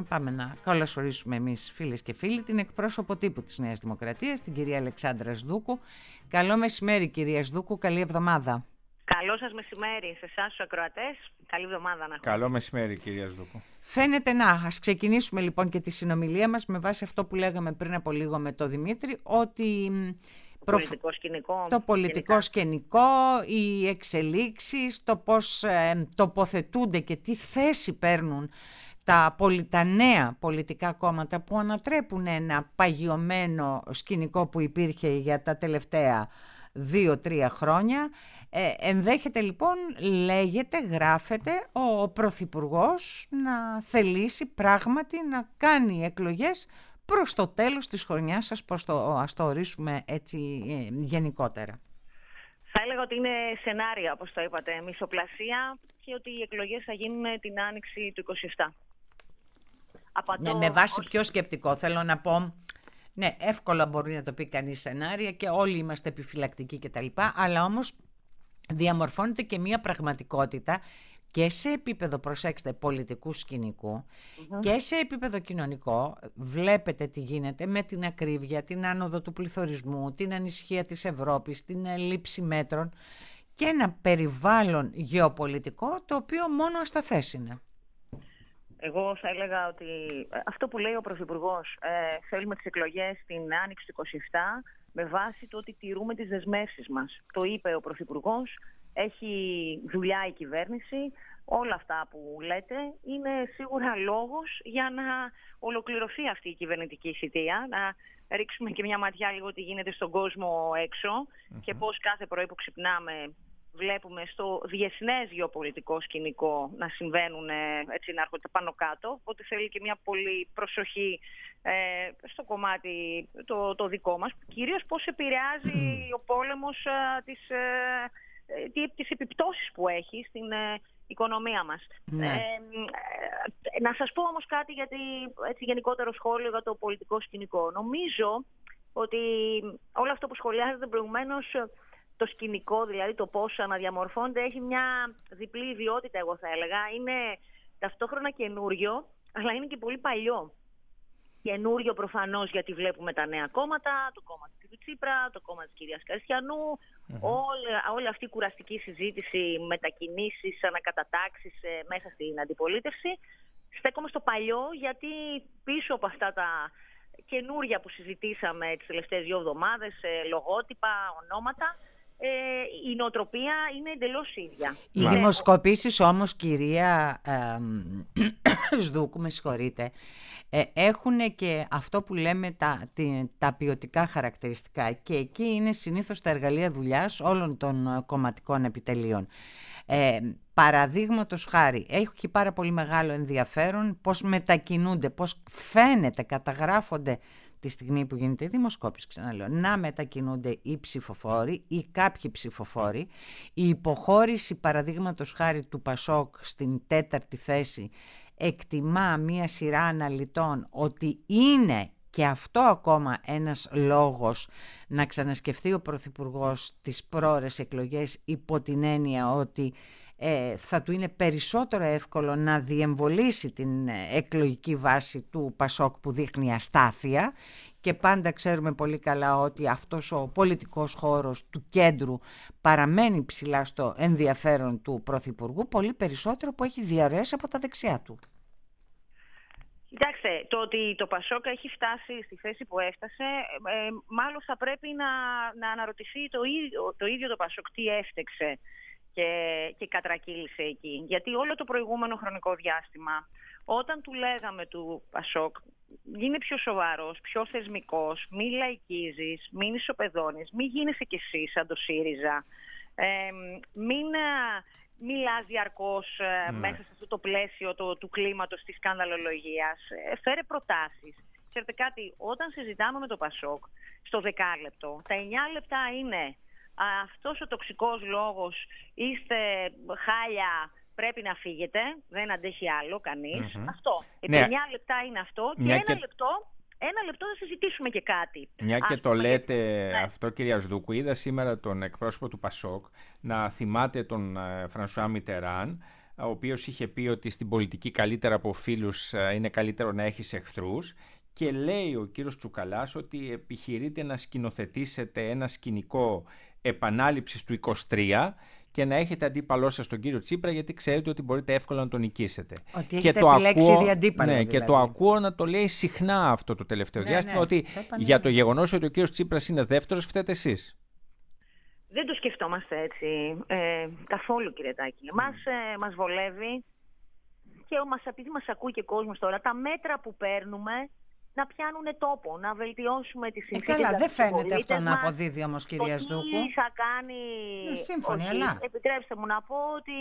πάμε να καλωσορίσουμε εμείς, φίλες και φίλοι, την εκπρόσωπο τύπου της Νέας Δημοκρατίας, την κυρία Αλεξάνδρα Σδούκου. Καλό μεσημέρι, κυρία Σδούκου, καλή εβδομάδα. Καλό σας μεσημέρι σε εσάς τους ακροατές. Καλή εβδομάδα να έχουμε. Καλό μεσημέρι, κυρία Σδούκου. Φαίνεται ας ξεκινήσουμε λοιπόν και τη συνομιλία μας με βάση αυτό που λέγαμε πριν από λίγο με τον Δημήτρη, ότι το πολιτικό σκηνικό, οι εξελίξεις, το πώς τοποθετούνται και τι θέση παίρνουν τα νέα πολιτικά κόμματα που ανατρέπουν ένα παγιωμένο σκηνικό που υπήρχε για τα τελευταία 2-3 χρόνια. Ενδέχεται λοιπόν, λέγεται, γράφεται, ο Πρωθυπουργός να θελήσει πράγματι να κάνει εκλογές προς το τέλος της χρονιάς, ας το ορίσουμε έτσι γενικότερα. Θα έλεγα ότι είναι σενάρια, όπως το είπατε, μισοπλασία, και ότι οι εκλογές θα γίνουν την άνοιξη του 27. Ναι, με βάση πιο σκεπτικό θέλω να πω. Ναι, εύκολα μπορεί να το πει κανείς σενάρια και όλοι είμαστε επιφυλακτικοί κτλ. Αλλά όμως διαμορφώνεται και μια πραγματικότητα και σε επίπεδο, προσέξτε, πολιτικού σκηνικού και σε επίπεδο κοινωνικό. Βλέπετε τι γίνεται με την ακρίβεια, την άνοδο του πληθωρισμού, την ανησυχία της Ευρώπης, την λήψη μέτρων και ένα περιβάλλον γεωπολιτικό το οποίο μόνο ασταθές είναι. Εγώ θα έλεγα ότι αυτό που λέει ο Πρωθυπουργός, θέλουμε τις εκλογές την άνοιξη του 27 με βάση το ότι τηρούμε τις δεσμεύσεις μας. Το είπε ο Πρωθυπουργός, έχει δουλειά η κυβέρνηση. Όλα αυτά που λέτε είναι σίγουρα λόγος για να ολοκληρωθεί αυτή η κυβερνητική θητεία, να ρίξουμε και μια ματιά λίγο τι γίνεται στον κόσμο έξω και πώς κάθε πρωί που ξυπνάμε βλέπουμε στο διεθνές γεωπολιτικό σκηνικό να συμβαίνουν, έτσι, να έρχονται πάνω κάτω. Οπότε θέλει και μια πολύ προσοχή στο κομμάτι το δικό μας. Κυρίως πώς επηρεάζει ο πόλεμος τις επιπτώσεις που έχει στην οικονομία μας. Να σας πω όμως κάτι, γιατί έτσι γενικότερο σχόλιο για το πολιτικό σκηνικό. Νομίζω ότι όλο αυτό που σχολιάζεται προηγουμένως, το σκηνικό, δηλαδή το πώς αναδιαμορφώνεται, έχει μια διπλή ιδιότητα, εγώ θα έλεγα. Είναι ταυτόχρονα καινούριο, αλλά είναι και πολύ παλιό. Καινούριο προφανώς γιατί βλέπουμε τα νέα κόμματα, το κόμμα του κ. Τσίπρα, το κόμμα της κυρίας Καριστιανού, όλη αυτή η κουραστική συζήτηση, μετακινήσεις, ανακατατάξεις μέσα στην αντιπολίτευση. Στέκομαι στο παλιό, γιατί πίσω από αυτά τα καινούρια που συζητήσαμε τις τελευταίες 2 εβδομάδες, λογότυπα, ονόματα, η νοοτροπία είναι εντελώς ίδια. Οι δημοσκοπήσεις όμως, κυρία Σδούκου, με συγχωρείτε, έχουν και αυτό που λέμε τα ποιοτικά χαρακτηριστικά, και εκεί είναι συνήθως τα εργαλεία δουλειάς όλων των κομματικών επιτελείων. Παραδείγματος χάρη, έχει πάρα πολύ μεγάλο ενδιαφέρον πώς μετακινούνται, πώς φαίνεται, καταγράφονται τη στιγμή που γίνεται η δημοσκόπηση, ξαναλέω, να μετακινούνται οι ψηφοφόροι ή κάποιοι ψηφοφόροι. Η υποχώρηση, παραδείγματος χάρη, του Πασόκ στην 4η θέση εκτιμά μία σειρά αναλυτών ότι είναι και αυτό ακόμα ένας λόγος να ξανασκεφτεί ο Πρωθυπουργός τις πρόορες εκλογές, υπό την έννοια ότι θα του είναι περισσότερο εύκολο να διεμβολήσει την εκλογική βάση του Πασόκ που δείχνει αστάθεια, και πάντα ξέρουμε πολύ καλά ότι αυτός ο πολιτικός χώρος του κέντρου παραμένει ψηλά στο ενδιαφέρον του Πρωθυπουργού, πολύ περισσότερο που έχει διαρρέσει από τα δεξιά του. Κοιτάξτε, το ότι το Πασόκ έχει φτάσει στη θέση που έφτασε, μάλλον θα πρέπει να αναρωτηθεί το ίδιο το Πασόκ τι έφτεξε και κατρακύλησε εκεί. Γιατί όλο το προηγούμενο χρονικό διάστημα, όταν του λέγαμε του Πασόκ, γίνε πιο σοβαρός, πιο θεσμικός, μη λαϊκίζεις, μην ισοπεδώνεις, μη γίνεσαι κι εσύ σαν το ΣΥΡΙΖΑ, μην μιλάς διαρκώς μέσα σε αυτό το πλαίσιο του κλίματος της σκανδαλολογίας, φέρε προτάσεις. Ξέρετε κάτι, όταν συζητάμε με το Πασόκ στο 10 τα 9 λεπτά είναι αυτός ο τοξικός λόγος, είστε χάλια, πρέπει να φύγετε, δεν αντέχει άλλο κανείς. Αυτό. 9 λεπτά είναι αυτό και ένα λεπτό θα συζητήσουμε και κάτι. Μια και το λέτε αυτό, κυρία Σδούκου, είδα σήμερα τον εκπρόσωπο του Πασόκ να θυμάται τον Φρανσουά Μιτεράν ο οποίος είχε πει ότι στην πολιτική καλύτερα από φίλους είναι καλύτερο να έχεις εχθρούς, και λέει ο κύριος Τσουκαλάς ότι επιχειρείτε να σκηνοθετήσετε ένα σκηνικό επανάληψης του 23 και να έχετε αντίπαλό σας τον κύριο Τσίπρα, γιατί ξέρετε ότι μπορείτε εύκολα να τον νικήσετε. Ότι έχετε επιλέξει ήδη αντίπαλο. Ναι, δηλαδή. Και το ακούω να το λέει συχνά αυτό το τελευταίο διάστημα, ότι για το γεγονός ότι ο κύριος Τσίπρας είναι δεύτερος, φταίτε εσείς. Δεν το σκεφτόμαστε έτσι καθόλου, κύριε Τάκη. Μας βολεύει και επειδή μας ακούει και κόσμος τώρα, τα μέτρα που παίρνουμε να πιάνουν τόπο, να βελτιώσουμε τις συνθήκες. Καλά, δεν φαίνεται αυτό να αποδίδει όμως, κυρία Σδούκου. Τι θα κάνει... Σύμφωνοι, αλλά... Επιτρέψτε μου να πω ότι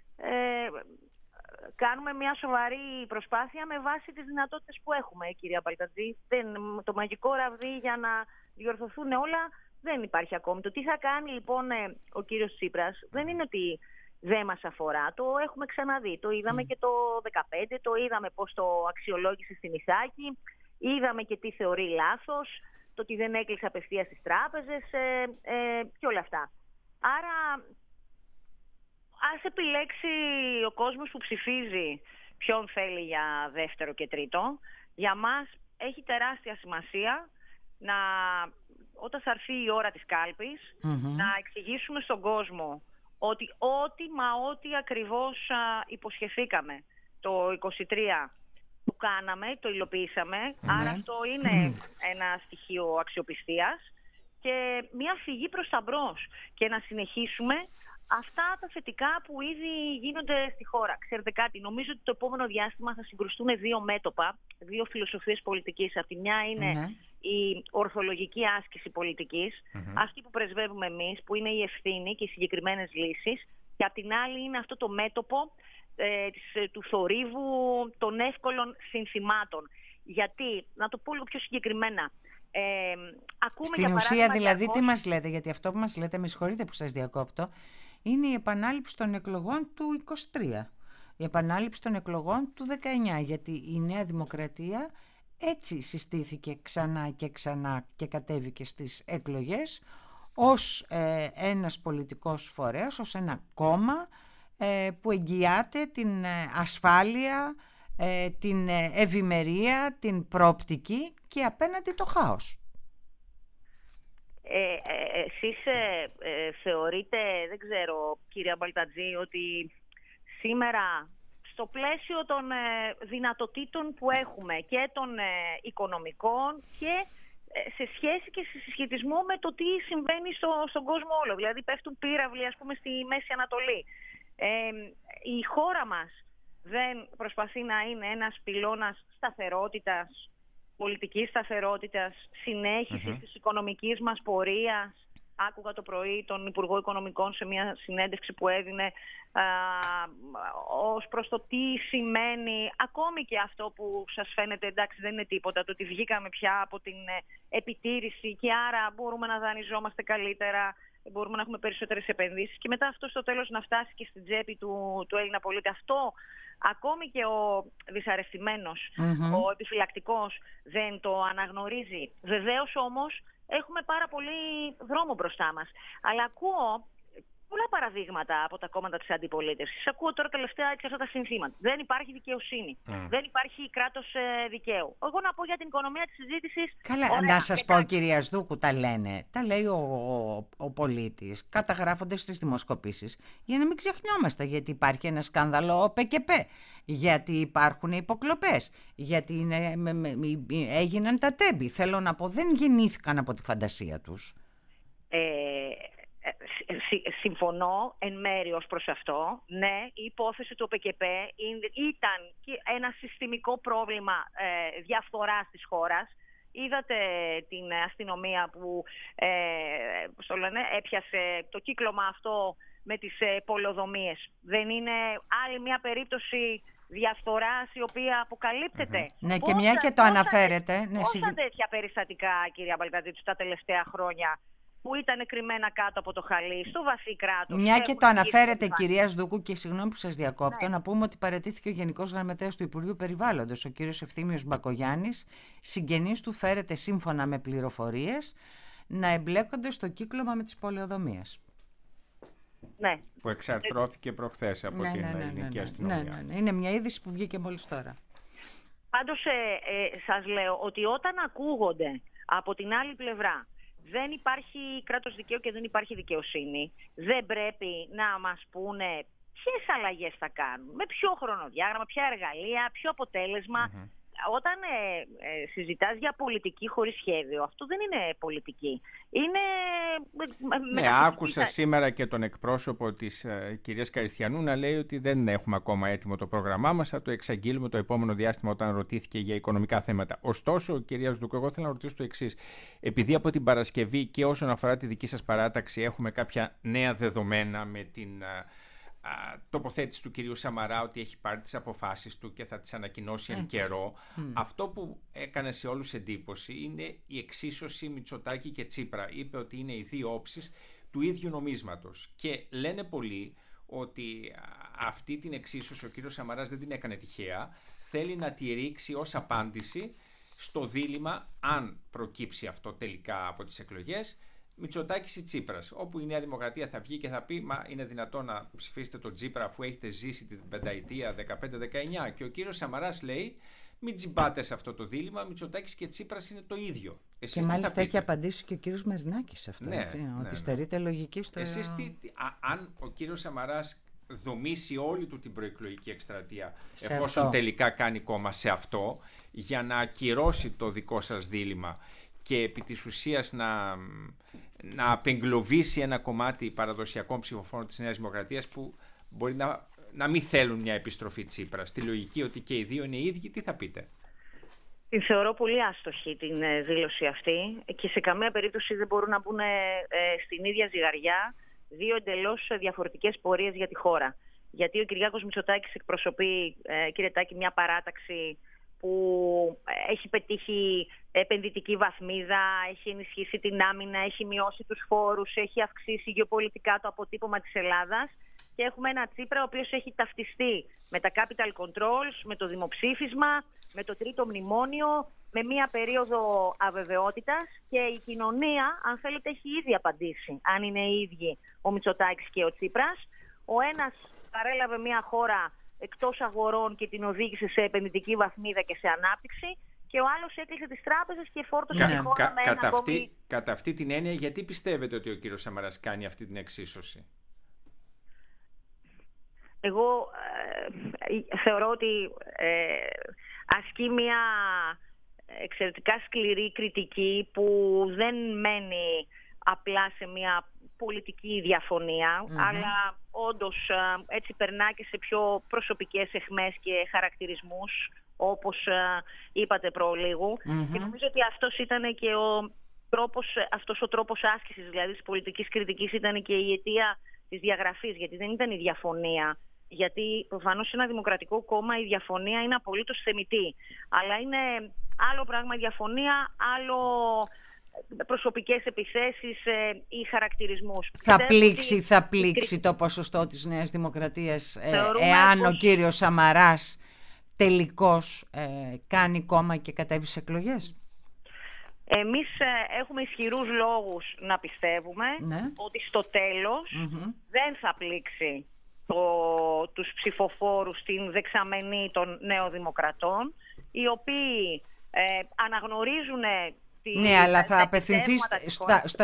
κάνουμε μια σοβαρή προσπάθεια με βάση τις δυνατότητες που έχουμε, κυρία Μπαλτατζή. Το μαγικό ραβδί για να διορθωθούν όλα δεν υπάρχει ακόμη. Το τι θα κάνει λοιπόν ο κύριος Τσίπρας δεν είναι ότι δεν μας αφορά. Το έχουμε ξαναδεί. Το είδαμε και το 2015, το είδαμε πώς το αξιολόγησε στην Ιθάκη, είδαμε και τι θεωρεί λάθος, το ότι δεν έκλεισε απευθείας στις τράπεζες και όλα αυτά. Άρα ας επιλέξει ο κόσμος που ψηφίζει ποιον θέλει για δεύτερο και τρίτο. Για μας έχει τεράστια σημασία όταν θα έρθει η ώρα της κάλπης να εξηγήσουμε στον κόσμο ότι ό,τι ακριβώς υποσχεθήκαμε το 23 το κάναμε, το υλοποιήσαμε. Άρα αυτό είναι ένα στοιχείο αξιοπιστίας και μια φυγή προς τα μπρος και να συνεχίσουμε αυτά τα θετικά που ήδη γίνονται στη χώρα. Ξέρετε κάτι, νομίζω ότι το επόμενο διάστημα θα συγκρουστούν δύο μέτωπα, δύο φιλοσοφίες πολιτικής. Από τη μια είναι η ορθολογική άσκηση πολιτικής, αυτή που πρεσβεύουμε εμείς, που είναι η ευθύνη και οι συγκεκριμένες λύσεις, και από την άλλη είναι αυτό το μέτωπο του θορύβου των εύκολων συνθημάτων. Γιατί, να το πω λίγο πιο συγκεκριμένα, ακούμε στην ουσία δηλαδή τι μας λέτε, γιατί αυτό που μας λέτε, με συγχωρείτε που σας διακόπτω, είναι η επανάληψη των εκλογών του 23, η επανάληψη των εκλογών του 19, γιατί η Νέα Δημοκρατία έτσι συστήθηκε ξανά και ξανά και κατέβηκε στις εκλογές ως ένας πολιτικός φορέας, ως ένα κόμμα που εγγυάται την ασφάλεια, την ευημερία, την προοπτική και απέναντι το χάος. Εσείς θεωρείτε, δεν ξέρω κυρία Μπαλτατζή, ότι σήμερα στο πλαίσιο των δυνατοτήτων που έχουμε και των οικονομικών και σε σχέση και σε συσχετισμό με το τι συμβαίνει στον κόσμο όλο, δηλαδή πέφτουν πύραυλοι ας πούμε στη Μέση Ανατολή, η χώρα μας δεν προσπαθεί να είναι ένας πυλώνας σταθερότητας, πολιτικής σταθερότητας, συνέχισης της οικονομικής μας πορείας? Άκουγα το πρωί τον Υπουργό Οικονομικών σε μια συνέντευξη που έδινε ως προς το τι σημαίνει ακόμη και αυτό που σας φαίνεται εντάξει δεν είναι τίποτα, το ότι βγήκαμε πια από την επιτήρηση και άρα μπορούμε να δανειζόμαστε καλύτερα, μπορούμε να έχουμε περισσότερες επενδύσεις και μετά αυτό στο τέλος να φτάσει και στην τσέπη του Έλληνα πολίτη. Αυτό ακόμη και ο δυσαρεστημένος, ο επιφυλακτικός δεν το αναγνωρίζει. Βεβαίως όμως έχουμε πάρα πολύ δρόμο μπροστά μας. Αλλά ακούω πολλά παραδείγματα από τα κόμματα της αντιπολίτευσης. Ακούω τώρα τελευταία αυτά τα συνθήματα. Δεν υπάρχει δικαιοσύνη. Δεν υπάρχει κράτος δικαίου. Εγώ να πω για την οικονομία της συζήτησης. Καλά, ωραία, να σας πω κυρία Σδούκου, τα λένε. Τα λέει ο πολίτης. Καταγράφονται στις δημοσκοπήσεις. Για να μην ξεχνιόμαστε, γιατί υπάρχει ένα σκάνδαλο ΠΚΠ. Γιατί υπάρχουν υποκλοπές. Γιατί έγιναν τα τέμπη. Θέλω να πω, δεν γεννήθηκαν από τη φαντασία τους. Συμφωνώ εν μέρει ως προς αυτό. Ναι, η υπόθεση του ΟΠΚΠ ήταν ένα συστημικό πρόβλημα διαφθοράς της χώρας. Είδατε την αστυνομία που έπιασε το κύκλωμα αυτό με τις πολεοδομίες. Δεν είναι άλλη μια περίπτωση διαφθοράς η οποία αποκαλύπτεται? Ναι, και μια και το αναφέρετε. Πόσα τέτοια περιστατικά, κυρία Μπαλτατζή, τα τελευταία χρόνια που ήταν κρυμμένα κάτω από το χαλί, στο βαθύ κράτος. Μια και το αναφέρετε, κυρία Σδούκου, και συγγνώμη που σας διακόπτω, να πούμε ότι παραιτήθηκε ο Γενικός Γραμματέας του Υπουργείου Περιβάλλοντος, ο κύριος Ευθύμιος Μπακογιάννης. Συγγενείς του φέρεται, σύμφωνα με πληροφορίες, να εμπλέκονται στο κύκλωμα με τις πολεοδομίες. Ναι. Που εξαρθρώθηκε προχθές από την ελληνική αστυνομία. Ναι. Είναι μια είδηση που βγήκε μόλις τώρα. Πάντως σας λέω ότι όταν ακούγονται από την άλλη πλευρά δεν υπάρχει κράτος δικαίου και δεν υπάρχει δικαιοσύνη, δεν πρέπει να μας πούνε ποιες αλλαγές θα κάνουν, με ποιο χρονοδιάγραμμα, ποια εργαλεία, ποιο αποτέλεσμα. Όταν συζητάς για πολιτική χωρίς σχέδιο, αυτό δεν είναι πολιτική. Είναι... Ναι, άκουσα σήμερα και τον εκπρόσωπο της κυρίας Καριστιανού να λέει ότι δεν έχουμε ακόμα έτοιμο το πρόγραμμά μας, θα το εξαγγείλουμε το επόμενο διάστημα όταν ρωτήθηκε για οικονομικά θέματα. Ωστόσο, κυρία Σδούκο, εγώ θέλω να ρωτήσω το εξής. Επειδή από την Παρασκευή και όσον αφορά τη δική σας παράταξη έχουμε κάποια νέα δεδομένα με την... τοποθέτηση του κυρίου Σαμαρά ότι έχει πάρει τις αποφάσεις του και θα τις ανακοινώσει εν καιρό. Αυτό που έκανε σε όλους εντύπωση είναι η εξίσωση Μητσοτάκη και Τσίπρα. Είπε ότι είναι οι δύο όψεις του ίδιου νομίσματος και λένε πολλοί ότι αυτή την εξίσωση ο κύριος Σαμαράς δεν την έκανε τυχαία, θέλει να τη ρίξει ως απάντηση στο δίλημμα, αν προκύψει αυτό τελικά από τις εκλογές, Μητσοτάκης ή Τσίπρας, όπου η Νέα Δημοκρατία θα βγει και θα πει «Μα είναι δυνατόν να ψηφίσετε τον Τσίπρα αφού έχετε ζήσει την πενταετία 15-19» και ο κύριος Σαμαράς λέει «Μην τζιμπάτε σε αυτό το δίλημμα, Μητσοτάκης και Τσίπρας είναι το ίδιο». Εσείς και μάλιστα έχει απαντήσει και ο κύριος Μερινάκης σε αυτό, ότι στερείται λογική στο... Εσείς αν ο κύριος Σαμαράς δομήσει όλη του την προεκλογική εκστρατεία, εφόσον τελικά κάνει κόμμα σε αυτό, για να ακυρώσει το δικό σας δίλημμα και επί της ουσίας να απεγκλωβίσει ένα κομμάτι παραδοσιακών ψηφοφόρων της Νέας Δημοκρατίας που μπορεί να μην θέλουν μια επιστροφή Τσίπρα. Στη λογική ότι και οι δύο είναι οι ίδιοι, τι θα πείτε? Την θεωρώ πολύ άστοχη την δήλωση αυτή και σε καμία περίπτωση δεν μπορούν να μπουν στην ίδια ζυγαριά δύο εντελώς διαφορετικές πορείες για τη χώρα. Γιατί ο Κυριάκος Μητσοτάκης εκπροσωπεί, κύριε Τάκη, μια παράταξη που έχει πετύχει επενδυτική βαθμίδα, έχει ενισχύσει την άμυνα, έχει μειώσει τους φόρους, έχει αυξήσει γεωπολιτικά το αποτύπωμα της Ελλάδας και έχουμε ένα Τσίπρα ο οποίος έχει ταυτιστεί με τα capital controls, με το δημοψήφισμα, με το τρίτο μνημόνιο, με μία περίοδο αβεβαιότητας και η κοινωνία, αν θέλετε, έχει ήδη απαντήσει αν είναι οι ίδιοι ο Μητσοτάκης και ο Τσίπρας. Ο ένας παρέλαβε μία χώρα εκτός αγορών και την οδήγησε σε επενδυτική βαθμίδα και σε ανάπτυξη και ο άλλος έκλεισε τις τράπεζες και φόρτωσε τη χώρα με ένα ακόμη... Κατά αυτή την έννοια, γιατί πιστεύετε ότι ο κύριος Σαμαράς κάνει αυτή την εξίσωση? Εγώ θεωρώ ότι ασκεί μια εξαιρετικά σκληρή κριτική που δεν μένει απλά σε μια πολιτική διαφωνία, αλλά όντως έτσι περνά και σε πιο προσωπικές αιχμές και χαρακτηρισμούς, όπως είπατε προλίγου. Και νομίζω ότι αυτός ήταν και αυτός ο τρόπος άσκησης, δηλαδή της πολιτικής κριτικής, ήταν και η αιτία της διαγραφής, γιατί δεν ήταν η διαφωνία. Γιατί προφανώς σε ένα δημοκρατικό κόμμα η διαφωνία είναι απολύτως θεμιτή. Αλλά είναι άλλο πράγμα η διαφωνία, άλλο προσωπικές επιθέσεις ή χαρακτηρισμούς. Θα πλήξει το ποσοστό της Νέας Δημοκρατίας εάν ο κύριος Σαμαράς τελικώς κάνει κόμμα και κατέβει σε εκλογές? Εμείς έχουμε ισχυρούς λόγους να πιστεύουμε ότι στο τέλος δεν θα πλήξει τους ψηφοφόρους στην δεξαμενή των νεοδημοκρατών, οι οποίοι αναγνωρίζουν ναι, αλλά θα απευθυνθεί στο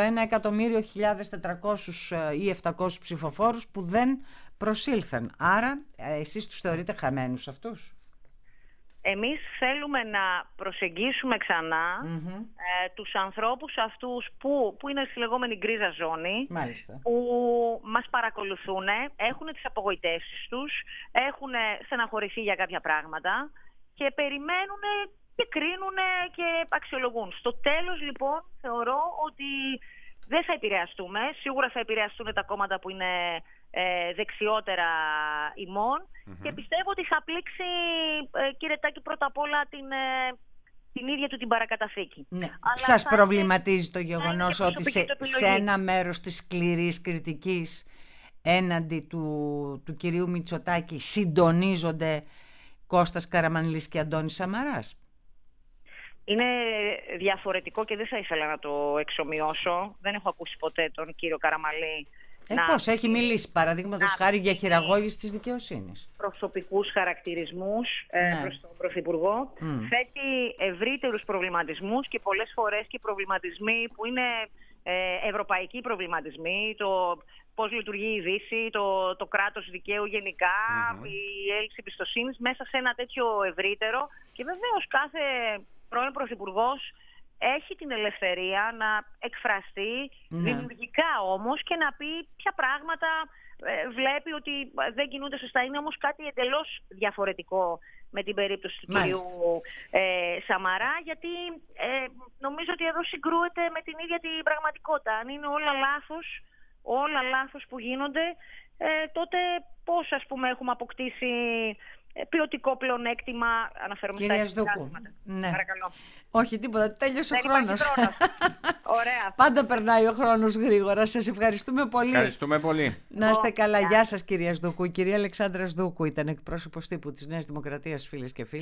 1.100.400 ή 700 ψηφοφόρους που δεν προσήλθαν. Άρα εσείς τους θεωρείτε χαμένους αυτούς? Εμείς θέλουμε να προσεγγίσουμε ξανά τους ανθρώπους αυτούς που είναι στη λεγόμενη γκρίζα ζώνη, που μας παρακολουθούν, έχουν τις απογοητεύσεις τους, έχουν στεναχωρηθεί για κάποια πράγματα και περιμένουν και κρίνουν και αξιολογούν. Στο τέλος λοιπόν θεωρώ ότι δεν θα επηρεαστούμε. Σίγουρα θα επηρεαστούν τα κόμματα που είναι δεξιότερα ημών και πιστεύω ότι θα πλήξει, κύριε Τάκη, πρώτα απ' όλα την ίδια του την παρακαταθήκη. Ναι. Σας προβληματίζει το γεγονός ότι σε ένα μέρος της σκληρής κριτικής έναντι του κυρίου Μητσοτάκη συντονίζονται Κώστας Καραμανλής και Αντώνης Σαμαράς? Είναι διαφορετικό και δεν θα ήθελα να το εξομοιώσω. Δεν έχω ακούσει ποτέ τον κύριο Καραμανλή Πώς έχει μιλήσει, παραδείγματος χάρη, για χειραγώγηση της δικαιοσύνης. Προσωπικούς χαρακτηρισμούς προς τον Πρωθυπουργό. Θέτει ευρύτερους προβληματισμούς και πολλές φορές και προβληματισμοί που είναι ευρωπαϊκοί προβληματισμοί. Το πώς λειτουργεί η Δύση, το κράτος δικαίου γενικά, η έλλειψη εμπιστοσύνης μέσα σε ένα τέτοιο ευρύτερο. Και βεβαίως κάθε πρώην Πρωθυπουργός έχει την ελευθερία να εκφραστεί δημιουργικά όμως και να πει ποια πράγματα βλέπει ότι δεν κινούνται σωστά. Είναι όμως κάτι εντελώς διαφορετικό με την περίπτωση του κυρίου Σαμαρά, γιατί νομίζω ότι εδώ συγκρούεται με την ίδια την πραγματικότητα. Αν είναι όλα λάθος που γίνονται, τότε πώς, ας πούμε, έχουμε αποκτήσει ποιοτικό πλεονέκτημα, αναφέρομαι στα Δούκου. Ναι. Παρακαλώ. Όχι, τίποτα. Τέλειωσε ο χρόνος. Ωραία. Πάντα περνάει ο χρόνος γρήγορα. Σας ευχαριστούμε πολύ. Ευχαριστούμε πολύ. Να είστε καλά. Γεια σας, κυρία Σδούκου. Η κυρία Αλεξάνδρα Σδούκου ήταν εκπρόσωπος τύπου της Νέας Δημοκρατίας, φίλες και φίλοι.